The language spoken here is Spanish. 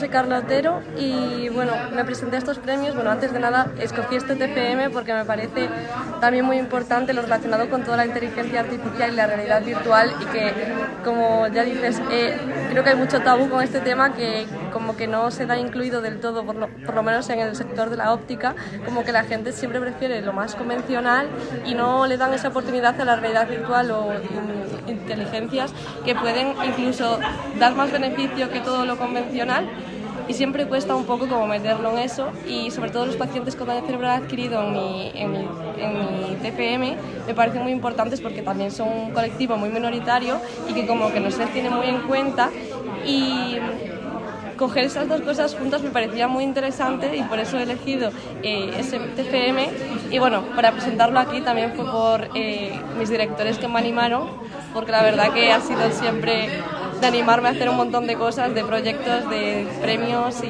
soy Carla Otero y bueno, me presenté a estos premios. Bueno, antes de nada escogí este TFM porque me parece también muy importante lo relacionado con toda la inteligencia artificial y la realidad virtual, y que, como ya dices, creo que hay mucho tabú con este tema que como que no se da incluido del todo, por lo menos en el sector de la óptica, como que la gente siempre prefiere lo más convencional y no le dan esa oportunidad a la realidad virtual o inteligencias que pueden incluso dar más beneficio que todo lo convencional, y siempre cuesta un poco como meterlo en eso. Y sobre todo los pacientes con daño cerebral adquirido en mi TFM me parecen muy importantes porque también son un colectivo muy minoritario y que como que no se les tiene muy en cuenta, y coger esas dos cosas juntas me parecía muy interesante y por eso he elegido ese TFM. Y bueno, para presentarlo aquí también fue por mis directores que me animaron, porque la verdad que ha sido siempre de animarme a hacer un montón de cosas, de proyectos, de premios